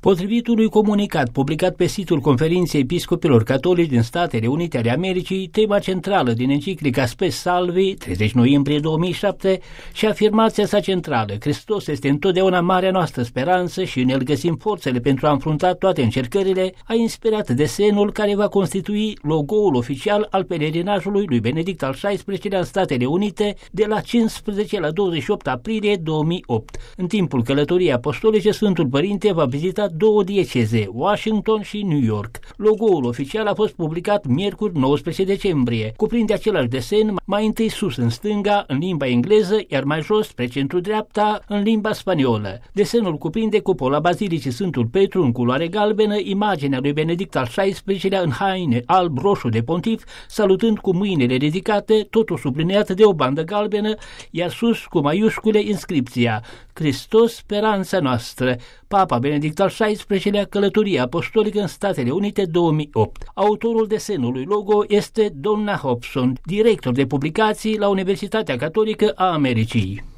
Potrivit unui comunicat publicat pe site-ul Conferinței Episcopilor Catolici din Statele Unite ale Americii, tema centrală din enciclica Spes Salvi, 30 noiembrie 2007, și afirmația sa centrală: Hristos este întotdeauna marea noastră speranță și în El găsim forțele pentru a înfrunta toate încercările, a inspirat desenul care va constitui logo-ul oficial al pelerinajului lui Benedict al XVI-lea în Statele Unite de la 15 la 28 aprilie 2008. În timpul călătoriei apostolice, Sfântul Părinte va vizita două dieceze, Washington și New York. Logo-ul oficial a fost publicat miercuri 19 decembrie. Cuprinde același desen, mai întâi sus în stânga în limba engleză, iar mai jos spre centru-dreapta în limba spaniolă. Desenul cuprinde cupola Bazilicii Sfântul Petru în culoare galbenă, imaginea lui Benedict al XVI-lea în haine alb-roșu de pontif, salutând cu mâinile ridicate, totul subliniat de o bandă galbenă, iar sus cu maiuscule inscripția: Hristos, speranța noastră. Papa Benedict al XVI-lea, călătorie apostolică în Statele Unite 2008. Autorul desenului logo este Donna Hobson, director de publicații la Universitatea Catolică a Americii.